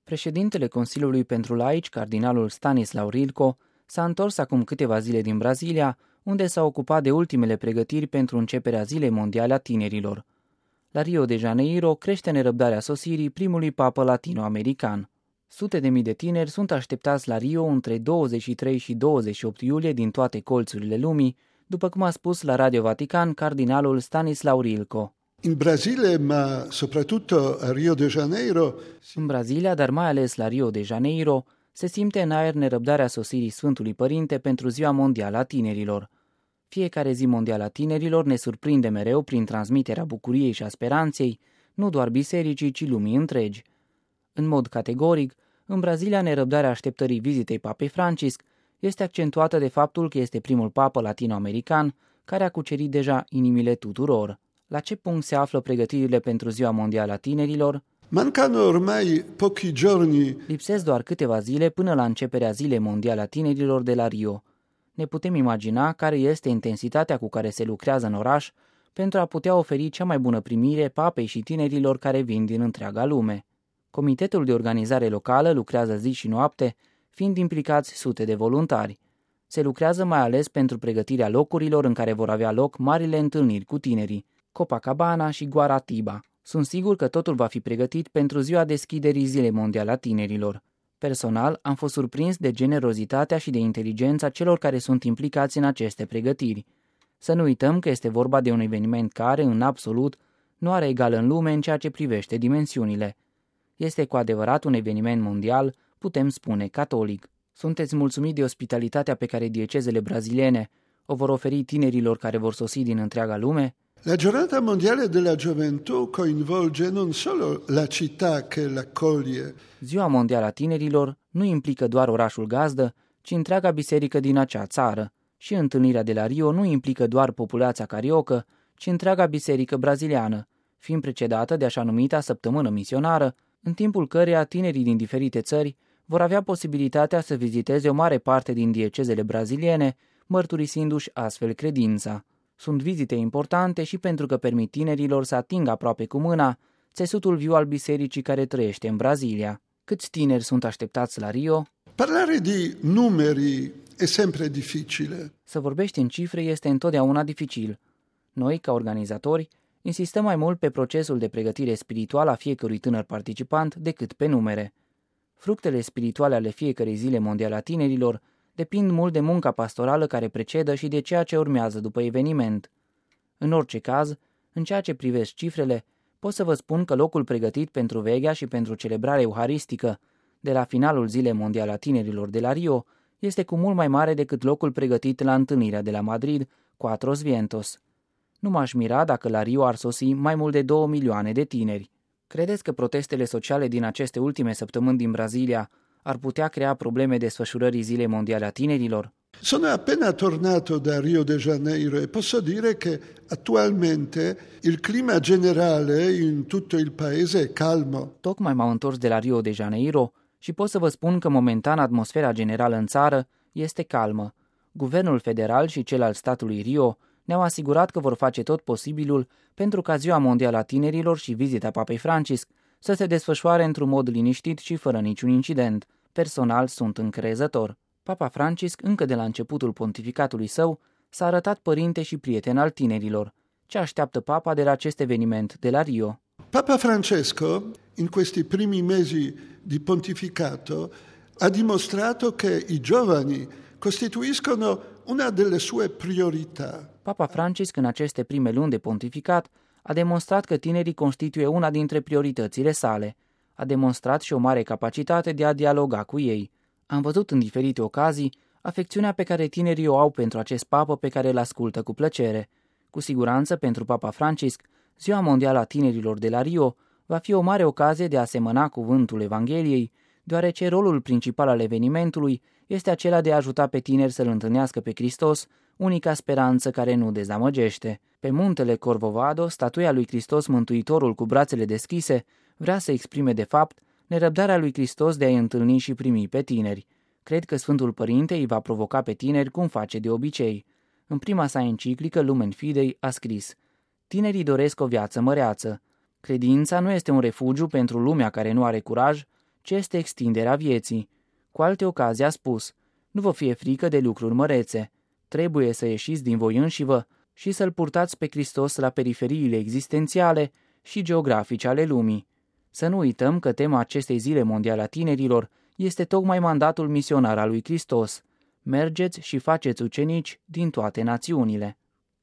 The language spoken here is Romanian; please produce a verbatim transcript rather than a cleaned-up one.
Președintele Consiliului pentru Laici, cardinalul Stanislaw Rilko, s-a întors acum câteva zile din Brazilia, unde s-a ocupat de ultimele pregătiri pentru începerea Zilei Mondiale a Tinerilor. La Rio de Janeiro crește nerăbdarea sosirii primului papă latino-american. Sute de mii de tineri sunt așteptați la Rio între douăzeci și trei și douăzeci și opt iulie din toate colțurile lumii, după cum a spus la Radio Vatican cardinalul Stanislaw Rilko. In Brasile, ma soprattutto a Rio de Janeiro. În Brazilia, dar mai ales la Rio de Janeiro, se simte în aer nerăbdarea sosirii Sfântului Părinte pentru Ziua Mondială a Tinerilor. Fiecare zi mondială a tinerilor ne surprinde mereu prin transmiterea bucuriei și a speranței, nu doar bisericii, ci lumii întregi. În mod categoric, în Brazilia nerăbdarea așteptării vizitei Papei Francisc este accentuată de faptul că este primul papă latino-american care a cucerit deja inimile tuturor. La ce punct se află pregătirile pentru Ziua Mondială a Tinerilor? Mancano ormai pochi giorni. Lipsesc doar câteva zile până la începerea Zilei Mondiale a Tinerilor de la Rio. Ne putem imagina care este intensitatea cu care se lucrează în oraș pentru a putea oferi cea mai bună primire papei și tinerilor care vin din întreaga lume. Comitetul de organizare locală lucrează zi și noapte, fiind implicați sute de voluntari. Se lucrează mai ales pentru pregătirea locurilor în care vor avea loc marile întâlniri cu tinerii, Copacabana și Guaratiba. Sunt sigur că totul va fi pregătit pentru ziua deschiderii Zilei Mondiale a Tinerilor. Personal, am fost surprins de generozitatea și de inteligența celor care sunt implicați în aceste pregătiri. Să nu uităm că este vorba de un eveniment care, în absolut, nu are egal în lume în ceea ce privește dimensiunile. Este cu adevărat un eveniment mondial, putem spune catolic. Sunteți mulțumit de ospitalitatea pe care diecezele braziliene o vor oferi tinerilor care vor sosi din întreaga lume? La Giornata Mondiale della Gioventù coinvolge non solo la città che l'accoglie. Ziua Mondială a Tinerilor nu implică doar orașul gazdă, ci întreaga biserică din acea țară. Și întâlnirea de la Rio nu implică doar populația cariocă, ci întreaga biserică braziliană, fiind precedată de așa numita săptămână misionară, în timpul căreia tinerii din diferite țări vor avea posibilitatea să viziteze o mare parte din diecezele braziliene, mărturisindu-și astfel credința. Sunt vizite importante și pentru că permit tinerilor să atingă aproape cu mâna țesutul viu al bisericii care trăiește în Brazilia. Câți tineri sunt așteptați la Rio? Parlare di numeri è sempre difficile. Să vorbești în cifre este întotdeauna dificil. Noi, ca organizatori, insistăm mai mult pe procesul de pregătire spirituală a fiecărui tânăr participant decât pe numere. Fructele spirituale ale fiecărei Zile Mondiale a Tinerilor depind mult de munca pastorală care precedă și de ceea ce urmează după eveniment. În orice caz, în ceea ce privește cifrele, pot să vă spun că locul pregătit pentru veghea și pentru celebrarea euharistică de la finalul Zilei Mondiale a Tinerilor de la Rio este cu mult mai mare decât locul pregătit la întâlnirea de la Madrid, Cuatros Vientos. Nu m-aș mira dacă la Rio ar sosi mai mult de două milioane de tineri. Credeți că protestele sociale din aceste ultime săptămâni din Brazilia ar putea crea probleme desfășurării Zilei Mondiale a Tinerilor? Sono appena tornato da Rio de Janeiro e posso dire che attualmente il clima generale in tutto il paese è calmo. Tocmai m-am întors de la Rio de Janeiro și pot să vă spun că momentan atmosfera generală în țară este calmă. Guvernul federal și cel al statului Rio ne-au asigurat că vor face tot posibilul pentru ca Ziua Mondială a Tinerilor și vizita Papei Francisc să se desfășoare într-un mod liniștit și fără niciun incident. Personal sunt încrezător. Papa Francisc, încă de la începutul pontificatului său, s-a arătat părinte și prieten al tinerilor. Ce așteaptă Papa de la acest eveniment de la Rio? Papa Francesco, in questi primi mesi di pontificato, ha dimostrato che i giovani costituiscono una delle sue priorità. Papa Francisc, în aceste prime luni de pontificat, a demonstrat că tinerii constituie una dintre prioritățile sale. A demonstrat și o mare capacitate de a dialoga cu ei. Am văzut în diferite ocazii afecțiunea pe care tinerii o au pentru acest papă pe care îl ascultă cu plăcere. Cu siguranță, pentru Papa Francisc, Ziua Mondială a Tinerilor de la Rio va fi o mare ocazie de a semăna cuvântul Evangheliei, deoarece rolul principal al evenimentului este acela de a ajuta pe tineri să-L întâlnească pe Hristos, unica speranță care nu dezamăgește. Pe muntele Corvovado, statuia lui Hristos Mântuitorul cu brațele deschise vrea să exprime de fapt nerăbdarea lui Hristos de a-i întâlni și primi pe tineri. Cred că Sfântul Părinte îi va provoca pe tineri cum face de obicei. În prima sa enciclică Lumen Fidei a scris: tinerii doresc o viață măreață. Credința nu este un refugiu pentru lumea care nu are curaj, ce este extinderea vieții. Cu alte ocazii a spus: nu vă fie frică de lucruri mărețe. Trebuie să ieșiți din voi înșivă și să-L purtați pe Hristos la periferiile existențiale și geografice ale lumii. Să nu uităm că tema acestei zile mondiale a tinerilor este tocmai mandatul misionar al lui Hristos. Mergeți și faceți ucenici din toate națiunile.